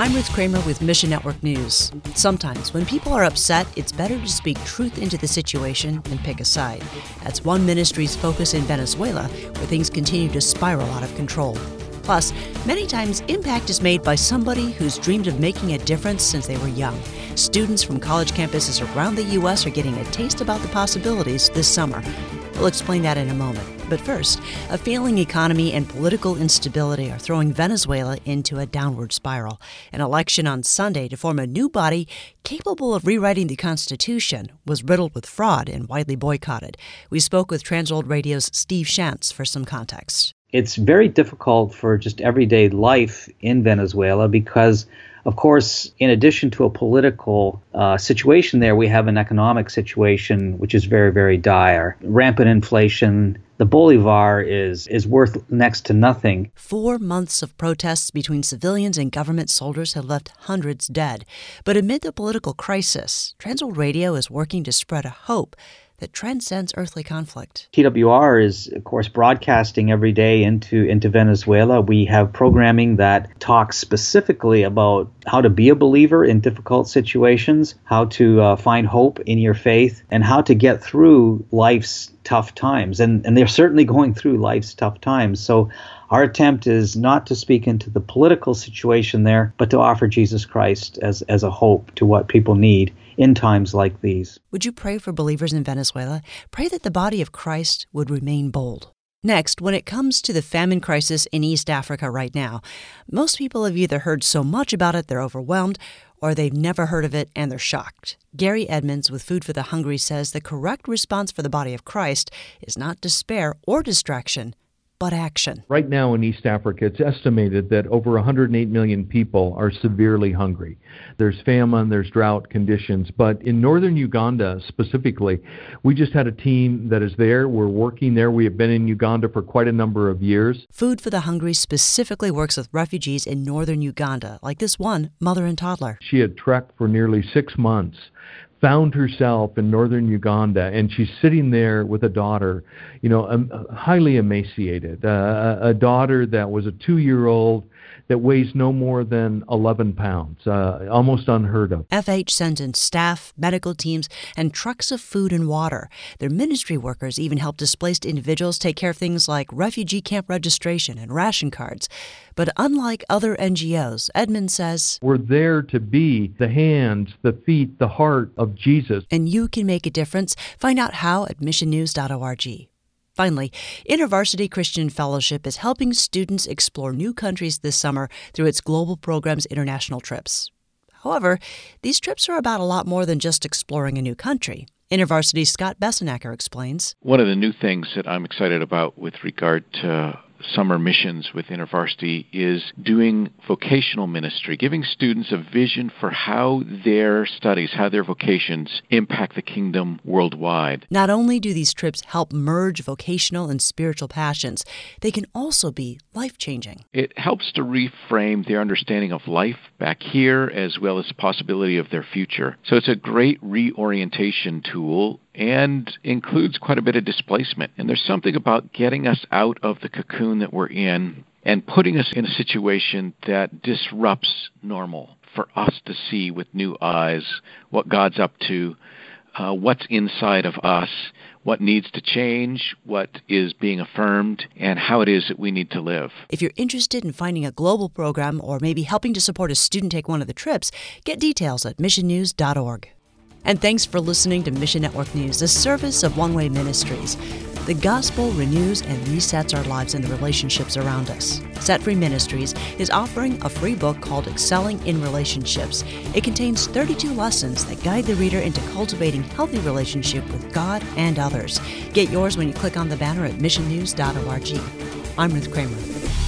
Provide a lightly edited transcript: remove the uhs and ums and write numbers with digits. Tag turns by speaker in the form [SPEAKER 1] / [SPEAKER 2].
[SPEAKER 1] I'm Ruth Kramer with Mission Network News. Sometimes when people are upset, it's better to speak truth into the situation than pick a side. That's one ministry's focus in Venezuela, where things continue to spiral out of control. Plus, many times impact is made by somebody who's dreamed of making a difference since they were young. Students from college campuses around the U.S. are getting a taste about the possibilities this summer. We'll explain that in a moment. But first, a failing economy and political instability are throwing Venezuela into a downward spiral. An election on Sunday to form a new body capable of rewriting the Constitution was riddled with fraud and widely boycotted. We spoke with Transworld Radio's Steve Shantz for some context.
[SPEAKER 2] It's very difficult for just everyday life in Venezuela because, of course, in addition to a political situation there, we have an economic situation which is very, very dire. Rampant inflation. The bolivar is worth next to nothing.
[SPEAKER 1] 4 months of protests between civilians and government soldiers have left hundreds dead. But amid the political crisis, Transworld Radio is working to spread a hope that transcends earthly conflict.
[SPEAKER 2] TWR is, of course, broadcasting every day into Venezuela. We have programming that talks specifically about how to be a believer in difficult situations, how to find hope in your faith, and how to get through life's tough times. And they're certainly going through life's tough times. So our attempt is not to speak into the political situation there, but to offer Jesus Christ as a hope to what people need in times like these.
[SPEAKER 1] Would you pray for believers in Venezuela? Pray that the body of Christ would remain bold. Next, when it comes to the famine crisis in East Africa right now, most people have either heard so much about it they're overwhelmed, or they've never heard of it and they're shocked. Gary Edmonds with Food for the Hungry says the correct response for the body of Christ is not despair or distraction, but action.
[SPEAKER 3] Right now in East Africa, it's estimated that over 108 million people are severely hungry. There's famine, there's drought conditions, but in northern Uganda specifically, we just had a team that is there. We're working there. We have been in Uganda for quite a number of years.
[SPEAKER 1] Food for the Hungry specifically works with refugees in northern Uganda, like this one mother and toddler.
[SPEAKER 3] She had trekked for nearly 6 months, found herself in northern Uganda, and she's sitting there with a daughter, highly emaciated, a daughter that was a 2-year-old that weighs no more than 11 pounds, almost unheard of.
[SPEAKER 1] FH sends in staff, medical teams, and trucks of food and water. Their ministry workers even help displaced individuals take care of things like refugee camp registration and ration cards. But unlike other NGOs, Edmund says,
[SPEAKER 3] we're there to be the hands, the feet, the heart of Jesus.
[SPEAKER 1] And you can make a difference. Find out how at missionnews.org. Finally, InterVarsity Christian Fellowship is helping students explore new countries this summer through its global program's international trips. However, these trips are about a lot more than just exploring a new country. InterVarsity's Scott Bessenacker explains.
[SPEAKER 4] One of the new things that I'm excited about with regard to summer missions with InterVarsity is doing vocational ministry, giving students a vision for how their studies, how their vocations impact the kingdom worldwide.
[SPEAKER 1] Not only do these trips help merge vocational and spiritual passions, they can also be life-changing.
[SPEAKER 4] It helps to reframe their understanding of life back here as well as the possibility of their future. So it's a great reorientation tool and includes quite a bit of displacement. And there's something about getting us out of the cocoon that we're in and putting us in a situation that disrupts normal for us to see with new eyes what God's up to, what's inside of us, what needs to change, what is being affirmed, and how it is that we need to live.
[SPEAKER 1] If you're interested in finding a global program or maybe helping to support a student take one of the trips, get details at missionnews.org. And thanks for listening to Mission Network News, a service of One Way Ministries. The gospel renews and resets our lives and the relationships around us. Set Free Ministries is offering a free book called Excelling in Relationships. It contains 32 lessons that guide the reader into cultivating healthy relationship with God and others. Get yours when you click on the banner at missionnews.org. I'm Ruth Kramer.